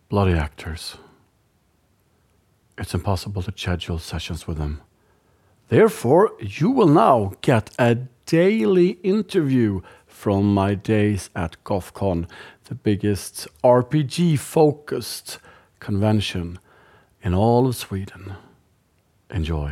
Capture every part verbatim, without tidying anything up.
bloody actors. It's impossible to schedule sessions with them. Therefore, you will now get a daily interview from my days at GothCon, the biggest R P G-focused convention in all of Sweden. Enjoy.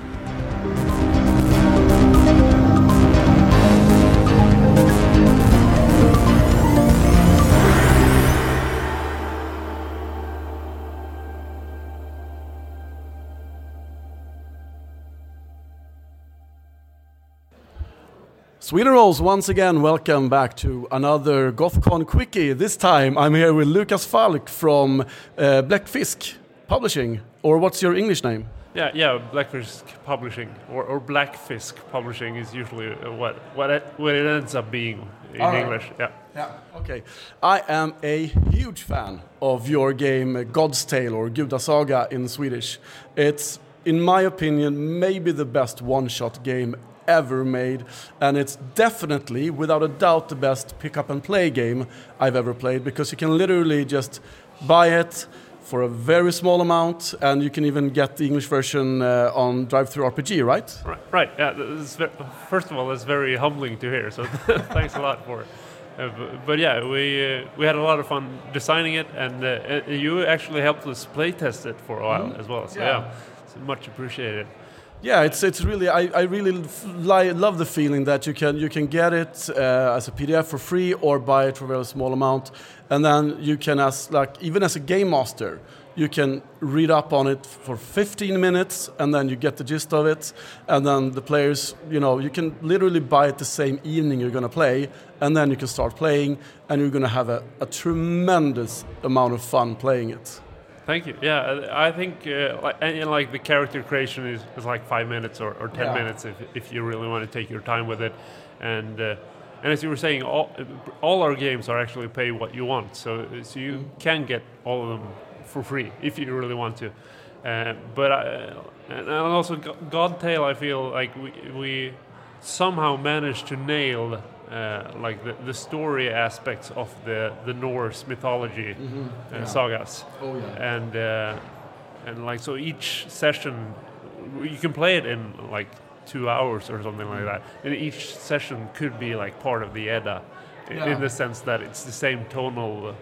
Sweden Rolls, once again, welcome back to another GothCon Quickie. This time I'm here with Lukas Falk from uh, Blackfisk Publishing, or what's your English name? Yeah, yeah, Blackfisk Publishing, or, or Blackfisk Publishing is usually what what it, what it ends up being in All right. English. Yeah. Yeah. Okay. I am a huge fan of your game uh, God's Tale, or Gudasaga in Swedish. It's, in my opinion, maybe the best one-shot game ever made, and it's definitely, without a doubt, the best pick-up-and-play game I've ever played, because you can literally just buy it for a very small amount, and you can even get the English version uh, on Drive-Thru R P G, right? Right. Right. Yeah. This is ve- first of all, that's very humbling to hear. So thanks a lot for it. Uh, but, but yeah, we uh, we had a lot of fun designing it, and uh, you actually helped us play test it for a while mm-hmm. as well. So yeah, yeah it's much appreciated. Yeah, it's it's really I, I really f- li- love the feeling that you can you can get it uh, as a P D F for free or buy it for a very small amount, and then you can, as like even as a game master, you can read up on it for fifteen minutes, and then you get the gist of it, and then the players, you know, you can literally buy it the same evening you're gonna play, and then you can start playing, and you're gonna have a, a tremendous amount of fun playing it. Thank you. Yeah, I think uh, like, and, and like the character creation is, is like five minutes or, or ten yeah. minutes if if you really want to take your time with it, and uh, and as you were saying, all all our games are actually pay what you want, so so you mm. can get all of them for free if you really want to. Uh, but I, and also God Tale, I feel like we we somehow managed to nail. Uh, like the, the story aspects of the, the Norse mythology mm-hmm. uh, yeah. sagas, oh, yeah. and uh, and like so each session you can play it in like two hours or something mm-hmm. like that, and each session could be like part of the Edda, yeah. in the sense that it's the same tonal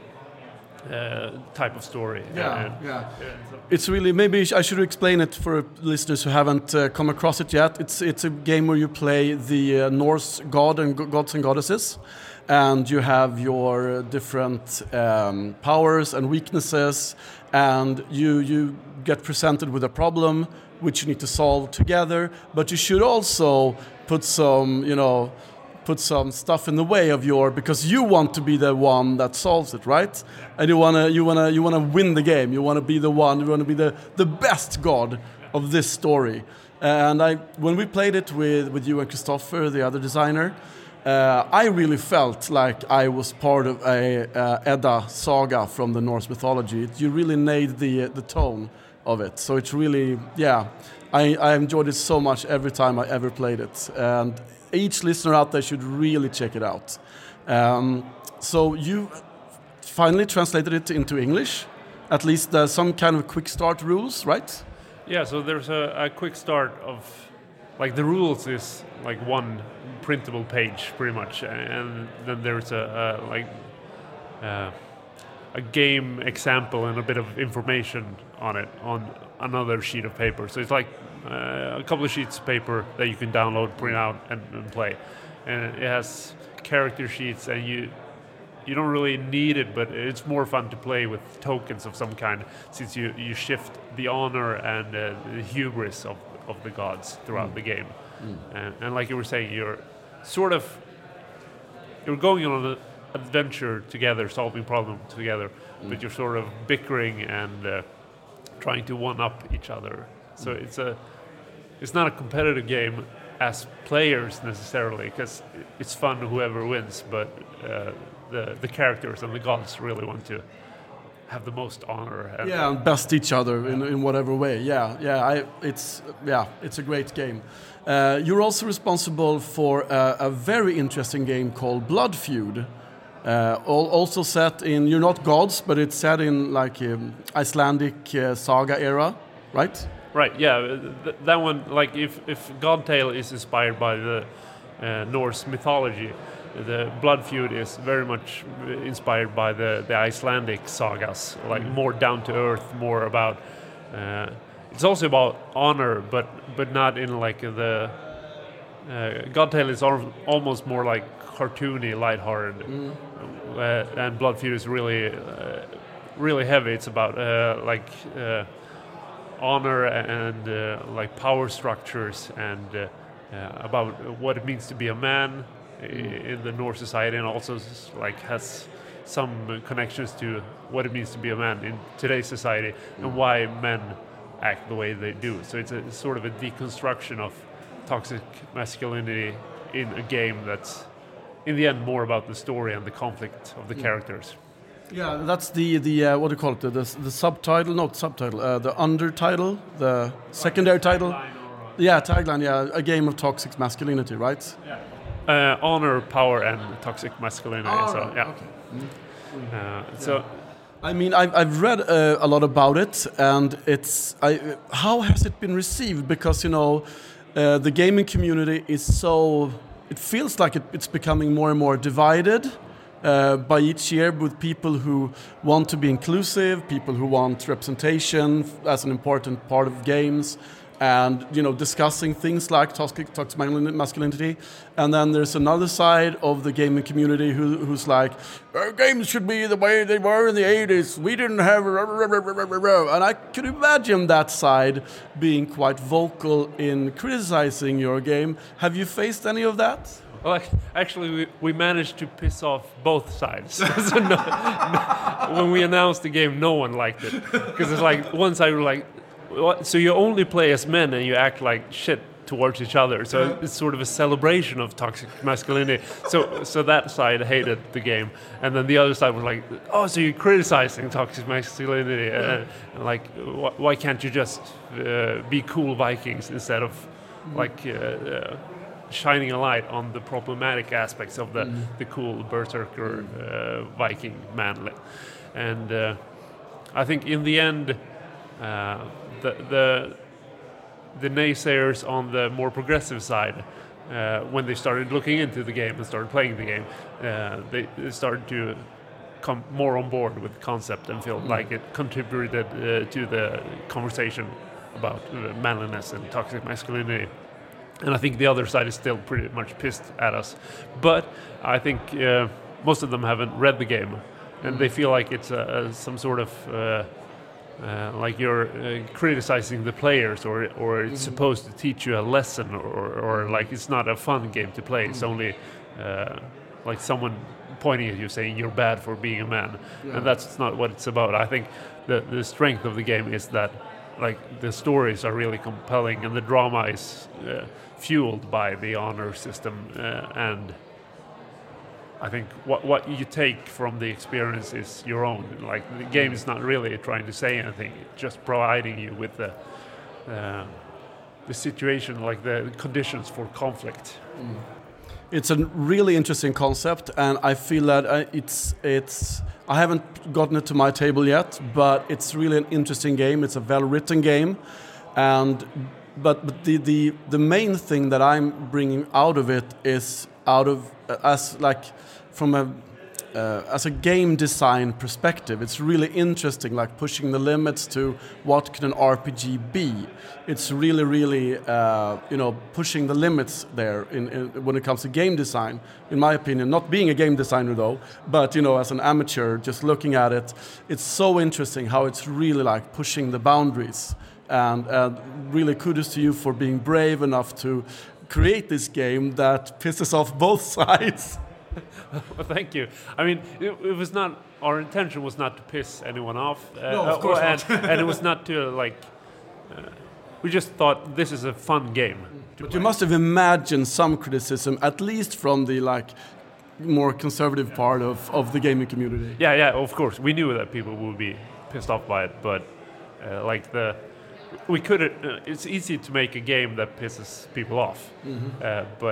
uh, type of story. Yeah, and, yeah. yeah so it's really, maybe I should explain it for listeners who haven't uh, come across it yet. It's it's a game where you play the uh, Norse god and gods and goddesses, and you have your different um, powers and weaknesses, and you you get presented with a problem which you need to solve together. But you should also put some, you know. put some stuff in the way of your, because you want to be the one that solves it, right? Yeah. And you wanna, you wanna, you wanna win the game. You wanna be the one. You wanna be the, the best god yeah. of this story. And I, when we played it with, with you and Christopher, the other designer, uh, I really felt like I was part of a uh, Edda saga from the Norse mythology. You really nailed the the tone of it. So it's really, yeah, I, I enjoyed it so much every time I ever played it. And each listener out there should really check it out. Um, so you finally translated it into English. At least there's some kind of quick start rules, right? Yeah, so there's a, a quick start of, like the rules is like one printable page pretty much, and then there's a, a like uh, a game example and a bit of information on it on another sheet of paper. So it's like Uh, a couple of sheets of paper that you can download, print out, and, and play. And it has character sheets, and you you don't really need it, but it's more fun to play with tokens of some kind, since you, you shift the honor and uh, the hubris of, of the gods throughout mm. the game. Mm. And, and like you were saying, you're sort of you're going on an adventure together, solving problems together, mm. but you're sort of bickering and uh, trying to one up each other. So it's a, it's not a competitive game as players necessarily, because it's fun whoever wins. But uh, the the characters and the gods really want to have the most honor. And yeah, and best each other in, in whatever way. Yeah, yeah. I, it's yeah, it's a great game. Uh, you're also responsible for a, a very interesting game called Blood Feud. Uh, al- also set in, you're not gods, but it's set in like um, Icelandic uh, saga era, right? Right. Yeah. Th- that one, like, if if Godtale is inspired by the uh, Norse mythology, the Blood Feud is very much inspired by the the Icelandic sagas, like more down to earth, more about. Uh, it's also about honor, but but not in like the. Uh, Godtale is al- almost more like cartoony, lighthearted, mm. uh, and Blood Feud is really, uh, really heavy. It's about uh, like uh, honor and uh, like power structures, and uh, uh, about what it means to be a man mm. in the Norse society, and also s- like has some connections to what it means to be a man in today's society mm. and why men act the way they do. So it's a sort of a deconstruction of toxic masculinity in a game that's in the end more about the story and the conflict of the yeah. characters. Yeah, that's the the uh, what do you call it? The the, the subtitle, not subtitle, uh, the undertitle, the secondary title. Yeah, tagline. Yeah, a game of toxic masculinity, right? Yeah. Uh, honor, power, and toxic masculinity. Oh, so right. yeah. Okay. Mm-hmm. Uh, so. I mean, I've, I've read uh, a lot about it, and it's. I, how has it been received? Because you know. Uh, the gaming community is so, it feels like it, it's becoming more and more divided uh, by each year, with people who want to be inclusive, people who want representation as an important part of games, and you know, discussing things like toxic, toxic masculinity. And then there's another side of the gaming community who, who's like, our games should be the way they were in the eighties. We didn't have, and I could imagine that side being quite vocal in criticizing your game. Have you faced any of that? Well, actually, we, we managed to piss off both sides. so no, no, when we announced the game, no one liked it, because it's like one side was like, so you only play as men and you act like shit towards each other. So yeah. It's sort of a celebration of toxic masculinity. So so that side hated the game, and then the other side was like, oh, so you're criticizing toxic masculinity, yeah. uh, and like, wh- why can't you just uh, be cool Vikings instead of mm. like uh, uh, shining a light on the problematic aspects of the mm. the cool berserker uh, Viking manlet? And uh, I think in the end. Uh, the, the the naysayers on the more progressive side, uh, when they started looking into the game and started playing the game, uh, they, they started to come more on board with the concept and feel mm. like it contributed uh, to the conversation about uh, manliness and toxic masculinity. And I think the other side is still pretty much pissed at us. But I think uh, most of them haven't read the game, and mm. they feel like it's a, a, some sort of uh, Uh, like you're uh, criticizing the players, or or it's mm-hmm. supposed to teach you a lesson, or, or like it's not a fun game to play. Mm-hmm. It's only uh, like someone pointing at you saying you're bad for being a man, yeah. and that's not what it's about. I think the the strength of the game is that like the stories are really compelling, and the drama is uh, fueled by the honor system, uh, and I think what what you take from the experience is your own. Like the game is not really trying to say anything; it's just providing you with the uh, the situation, like the conditions for conflict. Mm. It's a really interesting concept, and I feel that uh, it's it's. I haven't gotten it to my table yet, but it's really an interesting game. It's a well-written game, and but, but the, the the main thing that I'm bringing out of it is out of uh, as like. From a uh, as a game design perspective, it's really interesting, like pushing the limits to what can an R P G be. It's really, really, uh, you know, pushing the limits there in, in when it comes to game design. In my opinion, not being a game designer though, but you know, as an amateur, just looking at it, it's so interesting how it's really like pushing the boundaries. And uh, really, kudos to you for being brave enough to create this game that pisses off both sides. Well, thank you. I mean, it, it was not, our intention was not to piss anyone off. Uh, no, of course and, not. and it was not to, like, uh, we just thought this is a fun game. But you must have imagined some criticism, at least from the, like, more conservative part of, of the gaming community. Yeah, yeah, of course. We knew that people would be pissed off by it, but, uh, like, the... We could. Uh, it's easy to make a game that pisses people off, mm-hmm. uh, but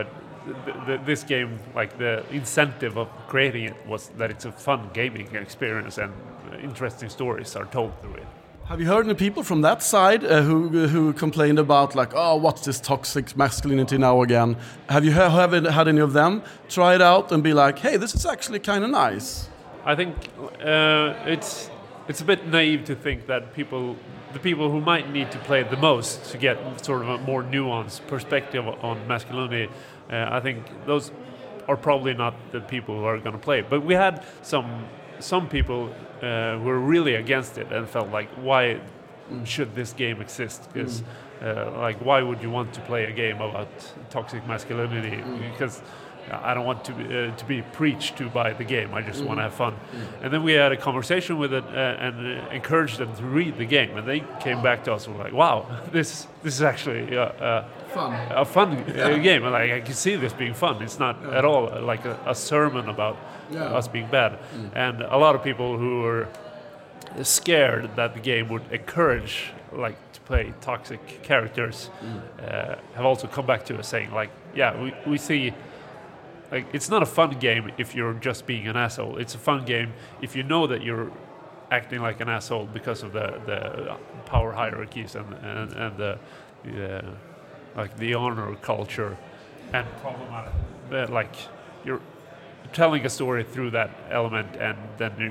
th- th- this game, like the incentive of creating it was that it's a fun gaming experience and interesting stories are told through it. Have you heard any people from that side uh, who who complained about like, oh, what's this toxic masculinity now again? Have you ha- have it- had any of them try it out and be like, hey, this is actually kind of nice? I think uh, it's it's a bit naive to think that people, the people who might need to play it the most to get sort of a more nuanced perspective on masculinity, uh, I think those are probably not the people who are going to play it. But we had some some people uh, who were really against it and felt like, why should this game exist? Because uh, like, why would you want to play a game about toxic masculinity? Because I don't want to be, uh, to be preached to by the game. I just mm-hmm. want to have fun. Mm-hmm. And then we had a conversation with it uh, and uh, encouraged them to read the game. And they came back to us and were like, "Wow, this this is actually uh, uh, fun. a fun yeah. uh, game. And like, I can see this being fun. It's not yeah. at all uh, like a, a sermon about yeah. us being bad." Mm. And a lot of people who were scared that the game would encourage like to play toxic characters mm. uh, have also come back to us saying like, "Yeah, we we see." Like, it's not a fun game if you're just being an asshole. It's a fun game if you know that you're acting like an asshole because of the, the power hierarchies and and, and the, the like the honor culture and problematic. But like, you're telling a story through that element, and then you,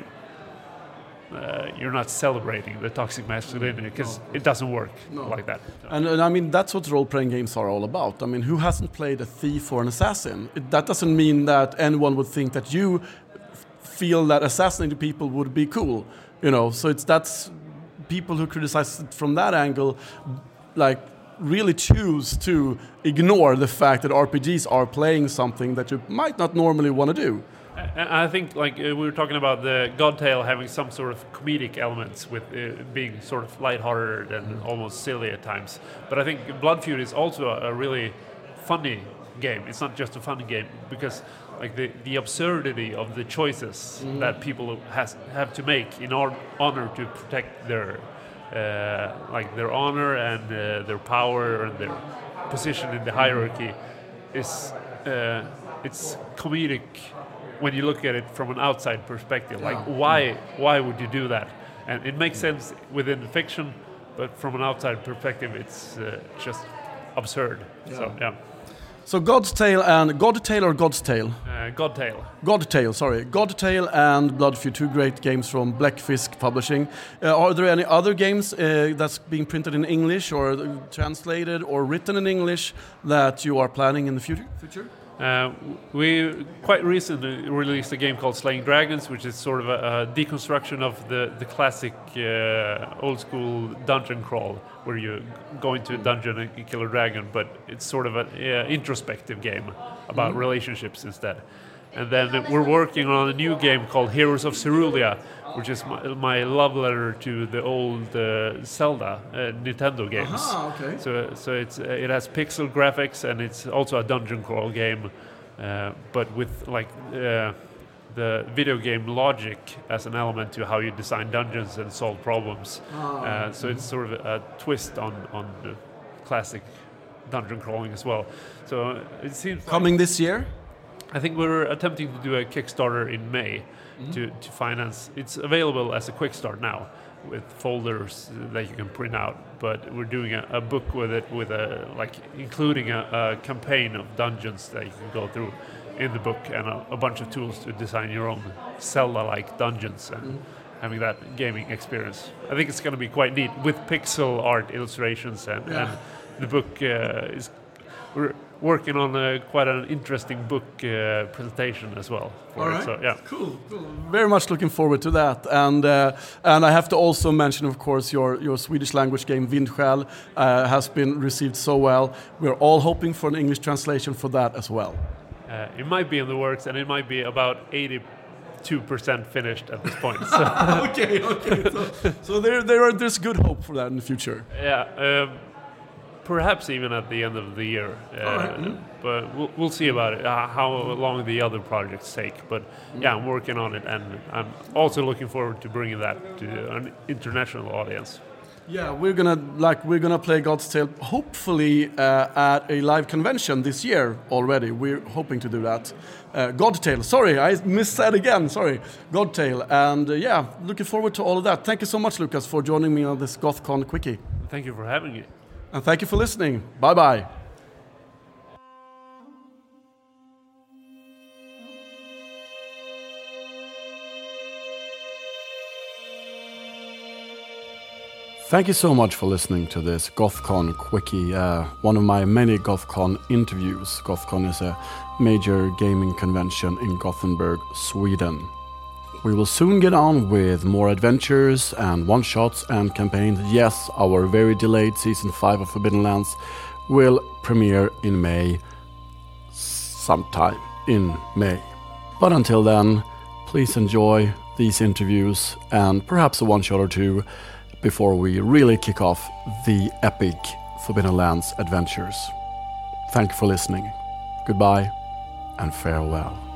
uh, you're not celebrating the toxic masculinity because no. it doesn't work no. like that. So. And, and I mean, that's what role-playing games are all about. I mean, who hasn't played a thief or an assassin? It, that doesn't mean that anyone would think that you f- feel that assassinating people would be cool, you know. So it's that's people who criticize it from that angle, like really choose to ignore the fact that R P Gs are playing something that you might not normally want to do. I think, like uh, we were talking about the Godtail having some sort of comedic elements with uh, being sort of lighthearted and mm. almost silly at times. But I think Blood Feud is also a, a really funny game. It's not just a fun game because, like, the, the absurdity of the choices mm. that people has have to make in or- honor to protect their uh, like their honor and uh, their power and their position in the hierarchy is uh, it's comedic. When you look at it from an outside perspective, like yeah. why why would you do that? And it makes sense within the fiction, but from an outside perspective, it's uh, just absurd. Yeah. So yeah. So God's Tale and Godtail or God's Tale? Uh, Godtail. Godtail, sorry. Godtail and Blood Feud, two great games from Black Fisk Publishing. Uh, are there any other games uh, that's being printed in English or translated or written in English that you are planning in the future? future? Uh, we quite recently released a game called Slaying Dragons, which is sort of a, a deconstruction of the, the classic uh, old school dungeon crawl, where you go into a dungeon and kill a dragon, but it's sort of an uh, introspective game about mm-hmm. relationships instead. And then we're working on a new game called Heroes of Cerulean, which is my, my love letter to the old uh, Zelda uh, Nintendo games. Aha, okay. So, so it's uh, it has pixel graphics and it's also a dungeon crawl game, uh, but with like uh, the video game logic as an element to how you design dungeons and solve problems. Oh. Uh, so it's sort of a twist on on the classic dungeon crawling as well. So it seems coming like this year. I think we're attempting to do a Kickstarter in May mm-hmm. to, to finance. It's available as a quick start now with folders that you can print out, but we're doing a, a book with it, with a like including a, a campaign of dungeons that you can go through in the book and a, a bunch of tools to design your own Zelda-like dungeons and mm-hmm. having that gaming experience. I think it's going to be quite neat with pixel art illustrations and, yeah. and the book uh, is. We're working on a, quite an interesting book uh, presentation as well. For All it. right. So, yeah. Cool, cool. Very much looking forward to that. And uh, and I have to also mention, of course, your, your Swedish language game Vindsjäl uh, has been received so well. We're all hoping for an English translation for that as well. Uh, it might be in the works, and it might be about eighty-two percent finished at this point. So. okay, okay. So, so there, there are, there's good hope for that in the future. Yeah. Um, Perhaps even at the end of the year, uh, right. mm. but we'll, we'll see about it, uh, how long the other projects take. But mm. yeah, I'm working on it, and I'm also looking forward to bringing that to an international audience. Yeah, we're gonna like we're gonna play God's Tale hopefully uh, at a live convention this year already. We're hoping to do that. Uh, God Tale, sorry, I missed that again. Sorry, God Tale, and uh, yeah, looking forward to all of that. Thank you so much, Lucas, for joining me on this GothCon Quickie. Thank you for having me. And thank you for listening. Bye bye. Thank you so much for listening to this GothCon Quickie, uh, one of my many GothCon interviews. GothCon is a major gaming convention in Gothenburg, Sweden. We will soon get on with more adventures and one-shots and campaigns. Yes, our very delayed Season five of Forbidden Lands will premiere in May, sometime in May. But until then, please enjoy these interviews and perhaps a one-shot or two before we really kick off the epic Forbidden Lands adventures. Thank you for listening. Goodbye and farewell.